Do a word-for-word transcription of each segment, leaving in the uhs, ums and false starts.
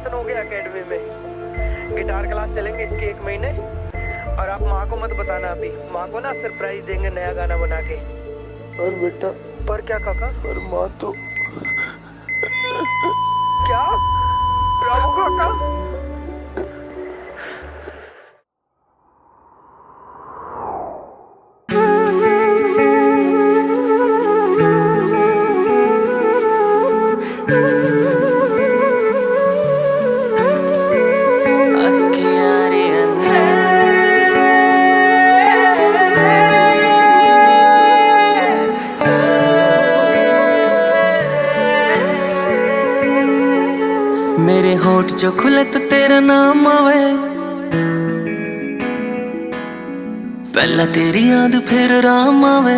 Admission हो गया academy में। गिटार क्लास चलेंगे इसके एक महीने। और आप माँ को मत बताना, अभी माँ को ना सरप्राइज देंगे नया गाना बना के। और बेटा पर क्या काका? और माँ तो क्या रामू काका? मेरे होठ जो खुले तो तेरा नाम आवे, पहला तेरी याद फिर राम आवे।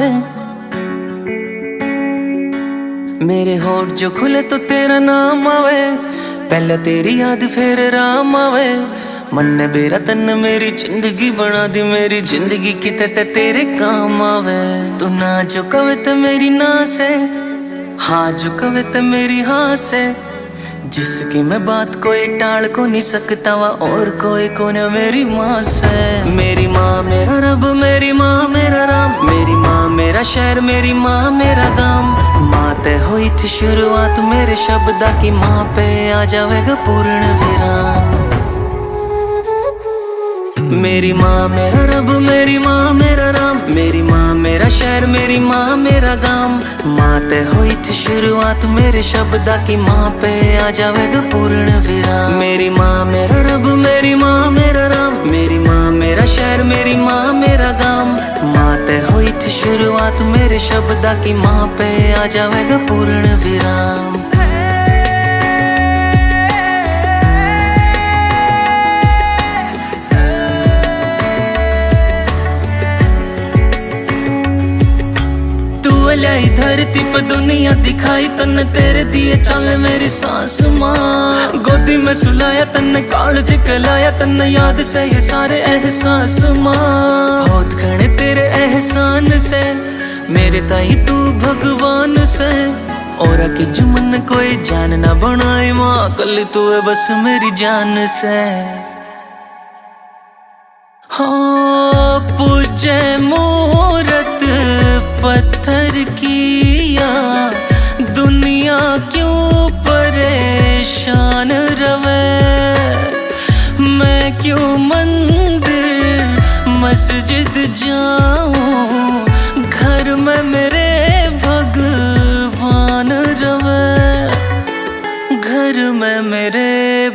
मेरे होठ जो खुले तो तेरा नाम आवे, पहला तेरी याद फिर राम आवे। मन ने बेरा तन मेरी जिंदगी बना दी, मेरी जिंदगी किते ते तेरे काम आवे। तू ना जो कवे तो मेरी ना से, हाँ जो कवे तो मेरी हाँ से। जिसकी मैं बात कोई टाल को नहीं सकता वा, और कोई को न मेरी माँ से। मेरी माँ मेरा रब, मेरी माँ मेरा राम, मेरी माँ मेरा शहर, मेरी माँ मेरा गाम। माँ ते हुई थी शुरुआत मेरे शब्दा की, माँ पे आ जाएगा पूर्ण विराम। मेरी माँ मेरा रब, मेरी माँ मेरा राम, मेरी माँ मेरा शहर, मेरी माँ मेरा गाम। माँ ते हुई थी शुरुआत मेरे शब्दा की, माँ पे आ जाएगा पूर्ण विराम। मेरी माँ मेरा रब, मेरी माँ मेरा राम, मेरी माँ मेरा शहर, मेरी माँ मेरा गाम। माँ ते हुई थी शुरुआत मेरे शब्दा की, माँ पे आ जाएगा पूर्ण विराम। लाई धरती पे दुनिया दिखाई तन्ने, तेरे दिए चाले मेरी सास माँ। गोदी में सुलाया तन्ने, कालज कलाया तन्ने, याद से ये सारे एहसास माँ। बहुत घने तेरे एहसान से, मेरे ताई तू भगवान से। और की जुमन कोई जान ना बनाए माँ, कल तू है बस मेरी जान से। हो पूजे मुहूर्त पत्थर किया, दुनिया क्यों परेशान रवे। मैं क्यों मंदिर मस्जिद जाऊं, घर में मेरे भगवान रवे। घर में मेरे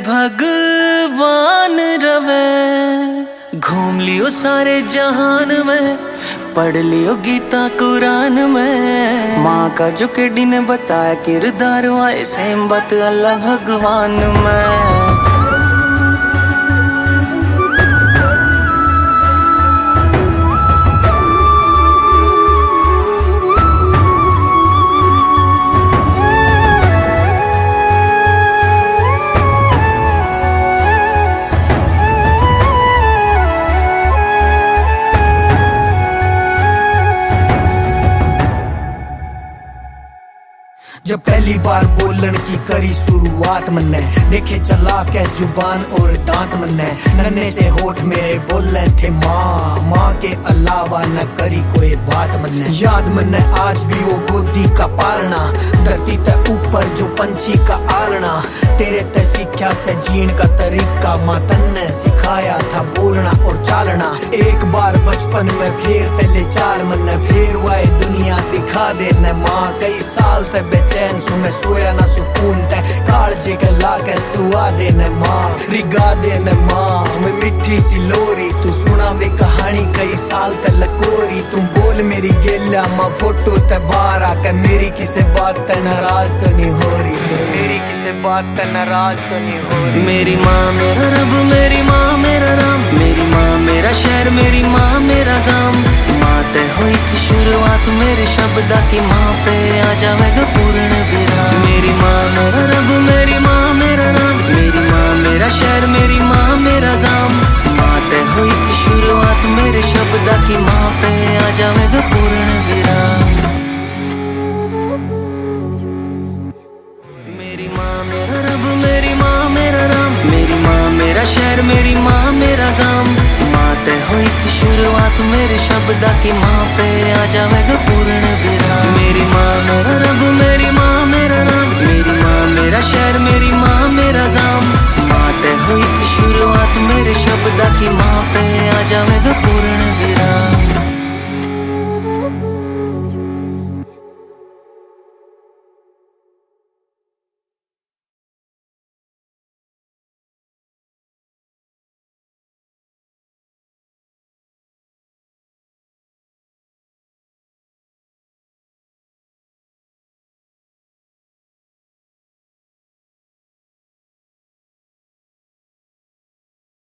भगवान रवे। घूम लियो सारे जहान में, पढ़ लियो गीता कुरान में। माँ का जो केडी ने बताया किरदार, आए सेम बात अल्लाह भगवान में। जब पहली बार बोलन की करी शुरुआत मन्ने, देखे चला के जुबान और दांत मन्ने। नन्हे से होठ मेरे बोले थे माँ, माँ के अलावा न करी कोई बात मन्ने। याद मन्ने आज भी वो गोदी का पालना, धरती ते ऊपर जो पंछी का आलना। तेरे ते सीखा से जीण का तरीका, माँ तन्ने सिखाया था बोलना और चालना। एक बार बचपन में फिर तेले चार मन्ने, फिर वाए दुनिया दिखा दे न माँ। कई साल ते बेचैन सु मैं सोया ना सुकून ते, कालजे के लाके सुआ दे न माँ, रिगा दे न माँ। मैं मिठी सी लोरी तू सुना वे कहानी, कई साल ते लकोरी। तुम बोल मेरी गेला माँ, फोटो ते बाहर आके मेरी किसे बात ते नाराज तो नहीं हो रही। तो मेरी किसे बात ते नाराज तो नहीं हो रही। मेरी माँ मेरा रब, मेरी माँ मेरा राम, मेरी माँ मेरा शहर, मेरी माँ मेरा गाम। माँ ते हुई थी शुरुआत मेरे शब्दा की, माँ पे आ जाएगा पूर्ण विराम। मेरी माँ मेरा रब, मेरी माँ मेरा राम, मेरी माँ मेरा शहर, मेरी माँ मेरा गाम। माँ ते हुई थी शुरुआत मेरे शब्दा की, माँ पे आ जाएगा पूर्ण विराम। मेरी माँ मेरा रब, मेरी माँ मेरा राम, मेरे शब्दा की माँ पे आ जाएगा पूर्ण विराम। मेरी माँ मेरा रब, मेरी माँ मेरा राम, मेरी माँ मेरा शहर, मेरी माँ मेरा गाँव। माँ ते हुई थी शुरुआत मेरे शब्दा की माँ पे आ जाएगा